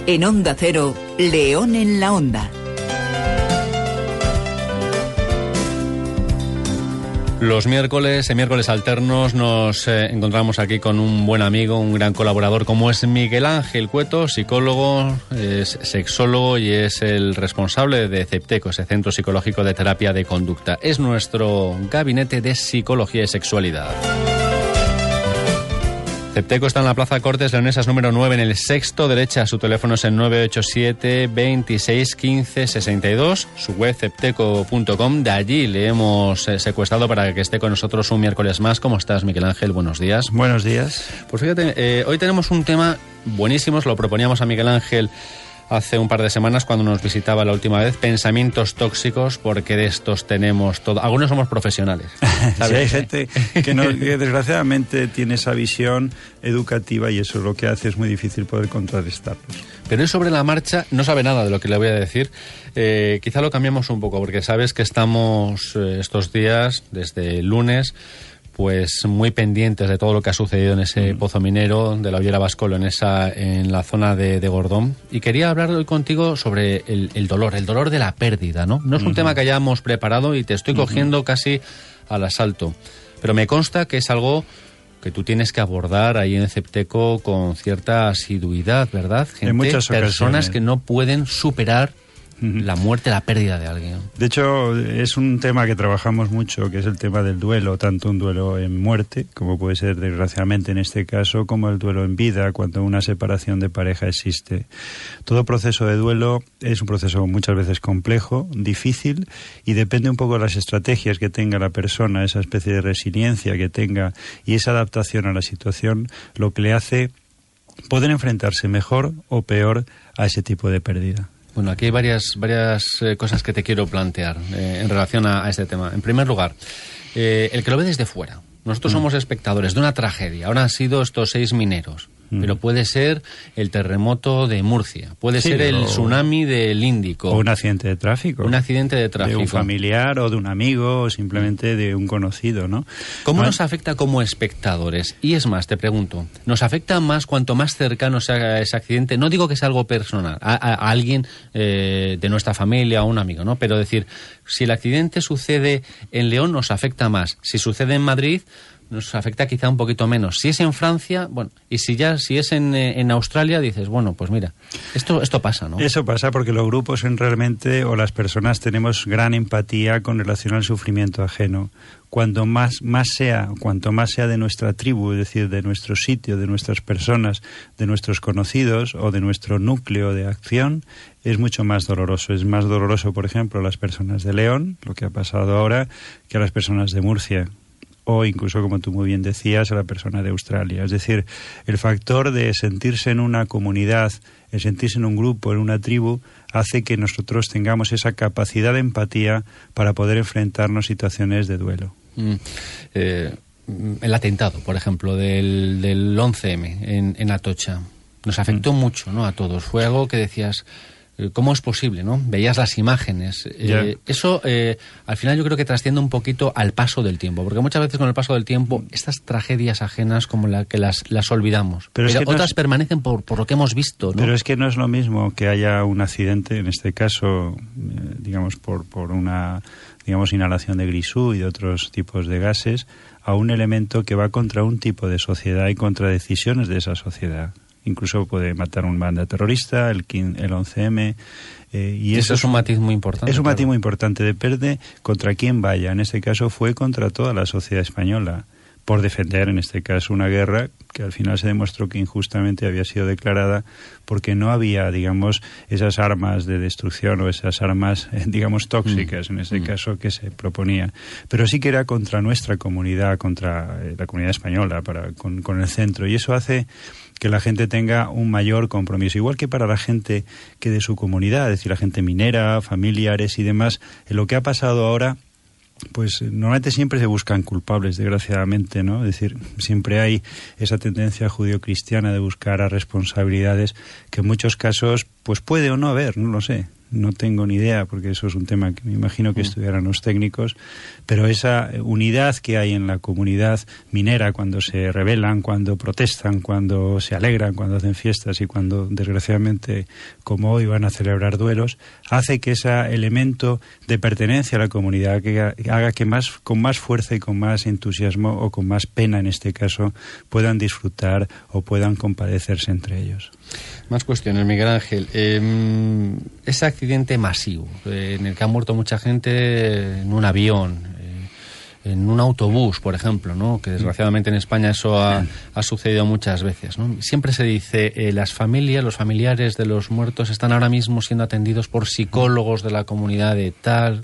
En Onda Cero, León en la Onda. Los miércoles, en miércoles alternos, nos encontramos aquí con un buen amigo, un gran colaborador, como es Miguel Ángel Cueto, psicólogo, es sexólogo y es el responsable de CEPTECO, ese Centro Psicológico de Terapia de Conducta. Es nuestro gabinete de psicología y sexualidad. CEPTECO está en la Plaza Cortes Leonesas número 9, en el sexto derecha. Su teléfono es el 987 26 15 62. Su web cepteco.com. De allí le hemos secuestrado para que esté con nosotros un miércoles más. ¿Cómo estás, Miguel Ángel? Buenos días. Buenos días. Pues fíjate, hoy tenemos un tema buenísimo. Lo proponíamos a Miguel Ángel hace un par de semanas cuando nos visitaba la última vez. Pensamientos tóxicos, porque de estos tenemos todo. Algunos somos profesionales, ¿sabes? Sí, hay gente que desgraciadamente tiene esa visión educativa y eso lo que hace es muy difícil poder contrarrestarlos. Pero él sobre la marcha no sabe nada de lo que le voy a decir. Quizá lo cambiamos un poco, porque sabes que estamos estos días, desde el lunes, pues muy pendientes de todo lo que ha sucedido en ese pozo minero de la Ollera Bascolo, en la zona de Gordón. Y quería hablar hoy contigo sobre el dolor de la pérdida, ¿no? No es un tema que hayamos preparado y te estoy cogiendo casi al asalto. Pero me consta que es algo que tú tienes que abordar ahí en CEPTECO con cierta asiduidad, ¿verdad? Gente, en muchas ocasiones. Personas que no pueden superar la muerte, la pérdida de alguien. De hecho, es un tema que trabajamos mucho, que es el tema del duelo, tanto un duelo en muerte, como puede ser desgraciadamente en este caso, como el duelo en vida, cuando una separación de pareja existe. Todo proceso de duelo es un proceso muchas veces complejo, difícil, y depende un poco de las estrategias que tenga la persona, esa especie de resiliencia que tenga y esa adaptación a la situación, lo que le hace poder enfrentarse mejor o peor a ese tipo de pérdida. Bueno, aquí hay varias cosas que te quiero plantear en relación a este tema. En primer lugar, el que lo ve desde fuera. Nosotros somos espectadores de una tragedia. Ahora han sido estos 6 mineros. Pero puede ser el terremoto de Murcia, puede ser el tsunami del Índico. O un accidente de tráfico. Un accidente de tráfico. De un familiar o de un amigo o simplemente de un conocido, ¿no? ¿Cómo nos afecta como espectadores? Y es más, te pregunto, ¿nos afecta más cuanto más cercano sea ese accidente? No digo que sea algo personal, a alguien de nuestra familia o un amigo, ¿no? Pero decir, si el accidente sucede en León, nos afecta más. Si sucede en Madrid, nos afecta quizá un poquito menos. Si es en Francia, bueno, y si es en Australia, dices, bueno, pues mira, esto pasa, ¿no? Eso pasa porque los grupos realmente, o las personas, tenemos gran empatía con relación al sufrimiento ajeno. Cuanto más sea de nuestra tribu, es decir, de nuestro sitio, de nuestras personas, de nuestros conocidos o de nuestro núcleo de acción, es mucho más doloroso. Es más doloroso, por ejemplo, a las personas de León, lo que ha pasado ahora, que a las personas de Murcia. O incluso, como tú muy bien decías, a la persona de Australia. Es decir, el factor de sentirse en una comunidad, el sentirse en un grupo, en una tribu, hace que nosotros tengamos esa capacidad de empatía para poder enfrentarnos a situaciones de duelo. El atentado, por ejemplo, del 11M en Atocha, nos afectó mucho, ¿no? A todos. Fue algo que decías, ¿cómo es posible, no? Veías las imágenes. Eso, al final, yo creo que trasciende un poquito al paso del tiempo, porque muchas veces con el paso del tiempo, estas tragedias ajenas como la que las olvidamos. Pero es que otras permanecen por lo que hemos visto, ¿no? Pero es que no es lo mismo que haya un accidente, en este caso, digamos, por una inhalación de grisú y de otros tipos de gases, a un elemento que va contra un tipo de sociedad y contra decisiones de esa sociedad. Incluso puede matar un banda terrorista, el 11M. Y eso es un matiz muy importante. Es un matiz muy importante. Depende contra quién vaya. En este caso fue contra toda la sociedad española, por defender, en este caso, una guerra que al final se demostró que injustamente había sido declarada porque no había, digamos, esas armas de destrucción o esas armas, digamos, tóxicas, en este caso, que se proponía. Pero sí que era contra nuestra comunidad, contra la comunidad española, con el centro. Y eso hace que la gente tenga un mayor compromiso. Igual que para la gente que de su comunidad, es decir, la gente minera, familiares y demás, en lo que ha pasado ahora, pues normalmente siempre se buscan culpables, desgraciadamente, ¿no? Es decir, siempre hay esa tendencia judio-cristiana de buscar a responsabilidades que en muchos casos, pues puede o no haber, no lo sé. no tengo ni idea, porque eso es un tema que me imagino que estudiarán los técnicos, pero esa unidad que hay en la comunidad minera cuando se rebelan, cuando protestan, cuando se alegran, cuando hacen fiestas y cuando, desgraciadamente, como hoy van a celebrar duelos, hace que ese elemento de pertenencia a la comunidad que haga que con más fuerza y con más entusiasmo, o con más pena en este caso, puedan disfrutar o puedan compadecerse entre ellos. Más cuestiones, Miguel Ángel. Ese accidente masivo en el que ha muerto mucha gente en un avión, en un autobús, por ejemplo, ¿no? Que desgraciadamente en España eso ha sucedido muchas veces, ¿no? Siempre se dice, las familias, los familiares de los muertos están ahora mismo siendo atendidos por psicólogos de la comunidad de tal.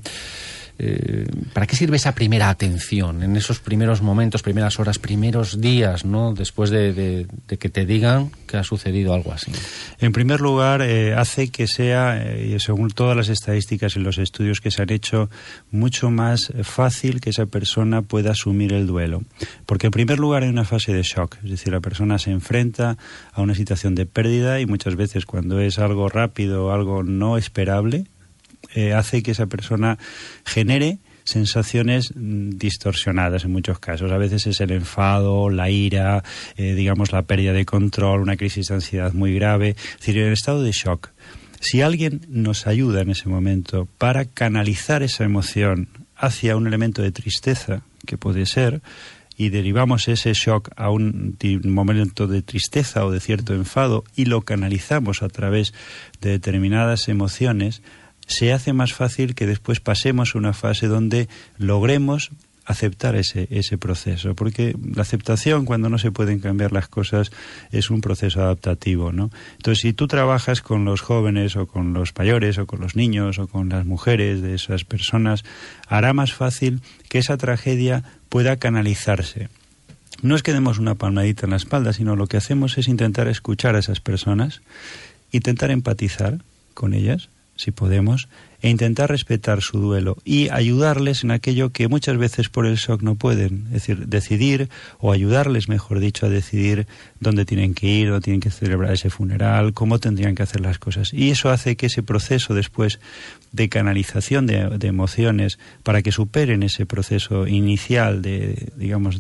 ¿Para qué sirve esa primera atención en esos primeros momentos, primeras horas, primeros días, ¿no? Después de que te digan que ha sucedido algo así? En primer lugar, hace que sea, según todas las estadísticas y los estudios que se han hecho, mucho más fácil que esa persona pueda asumir el duelo. Porque en primer lugar hay una fase de shock, es decir, la persona se enfrenta a una situación de pérdida, y muchas veces cuando es algo rápido, algo no esperable, hace que esa persona genere sensaciones distorsionadas en muchos casos. A veces es el enfado, la ira, digamos la pérdida de control, una crisis de ansiedad muy grave. Es decir, en el estado de shock. Si alguien nos ayuda en ese momento para canalizar esa emoción hacia un elemento de tristeza, que puede ser, y derivamos ese shock a un momento de tristeza o de cierto enfado y lo canalizamos a través de determinadas emociones, se hace más fácil que después pasemos a una fase donde logremos aceptar ese proceso, porque la aceptación, cuando no se pueden cambiar las cosas, es un proceso adaptativo, ¿no? Entonces, si tú trabajas con los jóvenes o con los mayores o con los niños o con las mujeres de esas personas, hará más fácil que esa tragedia pueda canalizarse. No es que demos una palmadita en la espalda, sino lo que hacemos es intentar escuchar a esas personas, intentar empatizar con ellas, si podemos, e intentar respetar su duelo y ayudarles en aquello que muchas veces por el shock no pueden, es decir, decidir, o ayudarles, mejor dicho, a decidir dónde tienen que ir, dónde tienen que celebrar ese funeral, cómo tendrían que hacer las cosas. Y eso hace que ese proceso después de canalización de emociones, para que superen ese proceso inicial de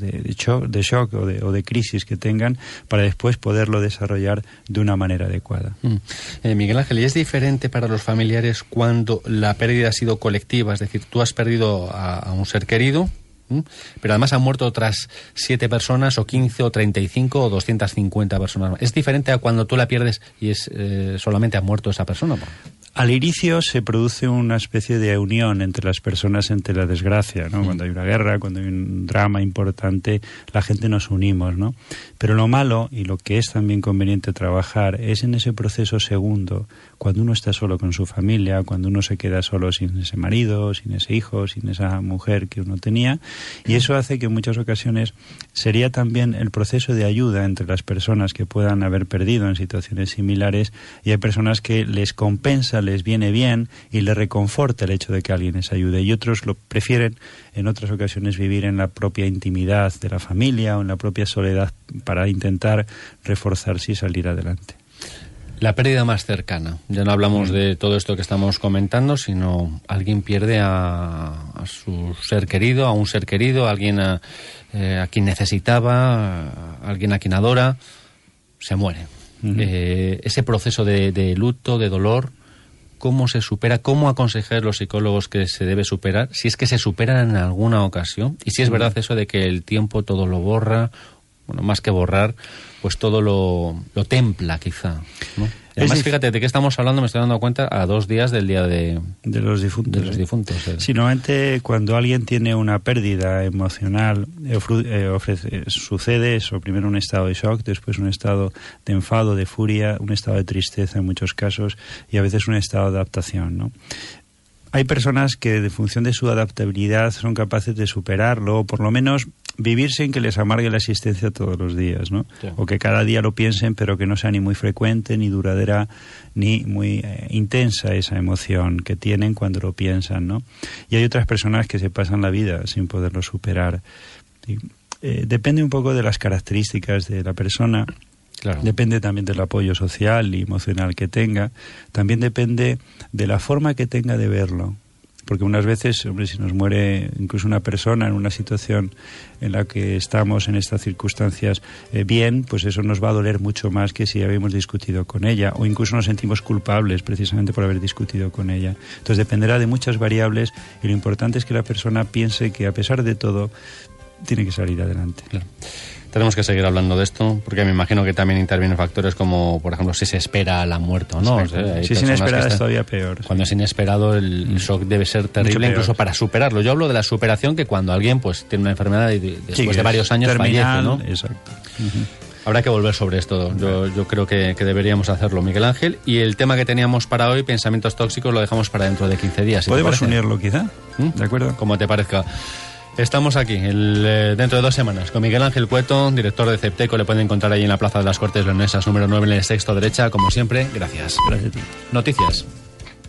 shock o de crisis que tengan, para después poderlo desarrollar de una manera adecuada. Miguel Ángel, ¿y es diferente para los familiares cuando la pérdida ha sido colectiva? Es decir, tú has perdido a un ser querido, pero además han muerto otras 7 personas, o 15, o 35, o 250 personas. ¿Es diferente a cuando tú la pierdes y solamente ha muerto esa persona? Al inicio se produce una especie de unión entre las personas ante la desgracia, ¿no? Cuando hay una guerra, cuando hay un drama importante, la gente nos unimos, ¿no? Pero lo malo, y lo que es también conveniente trabajar, es en ese proceso segundo, cuando uno está solo con su familia, cuando uno se queda solo sin ese marido, sin ese hijo, sin esa mujer que uno tenía, y eso hace que en muchas ocasiones sería también el proceso de ayuda entre las personas que puedan haber perdido en situaciones similares, y hay personas que les compensa, les viene bien y les reconforta el hecho de que alguien les ayude, y otros lo prefieren en otras ocasiones vivir en la propia intimidad de la familia o en la propia soledad para intentar reforzarse y salir adelante. La pérdida más cercana, ya no hablamos de todo esto que estamos comentando, sino alguien pierde a su ser querido, a un ser querido, a alguien a quien necesitaba, a alguien a quien adora, se muere. Ese proceso de luto, de dolor, ¿cómo se supera? ¿Cómo aconsejar los psicólogos que se debe superar? Si es que se supera en alguna ocasión, y si es verdad eso de que el tiempo todo lo borra, bueno, más que borrar, pues todo lo templa quizá, ¿no? Además, fíjate, ¿de qué estamos hablando? Me estoy dando cuenta a 2 días del día de los difuntos. De los difuntos. Sí, normalmente cuando alguien tiene una pérdida emocional, sucede eso, primero un estado de shock, después un estado de enfado, de furia, un estado de tristeza en muchos casos, y a veces un estado de adaptación, ¿no? Hay personas que, de función de su adaptabilidad, son capaces de superarlo, o por lo menos vivir sin que les amargue la existencia todos los días, ¿no? Sí. O que cada día lo piensen, pero que no sea ni muy frecuente, ni duradera, ni muy intensa esa emoción que tienen cuando lo piensan, ¿no? Y hay otras personas que se pasan la vida sin poderlo superar. Depende un poco de las características de la persona. Claro. Depende también del apoyo social y emocional que tenga. También depende de la forma que tenga de verlo. Porque unas veces, hombre, si nos muere incluso una persona en una situación en la que estamos en estas circunstancias bien, pues eso nos va a doler mucho más que si habíamos discutido con ella, o incluso nos sentimos culpables precisamente por haber discutido con ella. Entonces dependerá de muchas variables, y lo importante es que la persona piense que a pesar de todo tiene que salir adelante. Claro. Tenemos que seguir hablando de esto, porque me imagino que también intervienen factores como, por ejemplo, si se espera la muerte o no. O sea, si es inesperada es todavía peor. Cuando es inesperado, el shock debe ser terrible, incluso para superarlo. Yo hablo de la superación, que cuando alguien pues tiene una enfermedad y después de varios años terminal, fallece, ¿no? Exacto. Habrá que volver sobre esto. Yo creo que deberíamos hacerlo, Miguel Ángel. Y el tema que teníamos para hoy, pensamientos tóxicos, lo dejamos para dentro de 15 días. ¿Podemos unirlo quizá? ¿De acuerdo? Como te parezca. Estamos aquí dentro de 2 semanas con Miguel Ángel Cueto, director de Cepteco. Le pueden encontrar ahí en la Plaza de las Cortes Leonesas, número 9, en el sexto derecha. Como siempre, gracias. Gracias a ti. Noticias.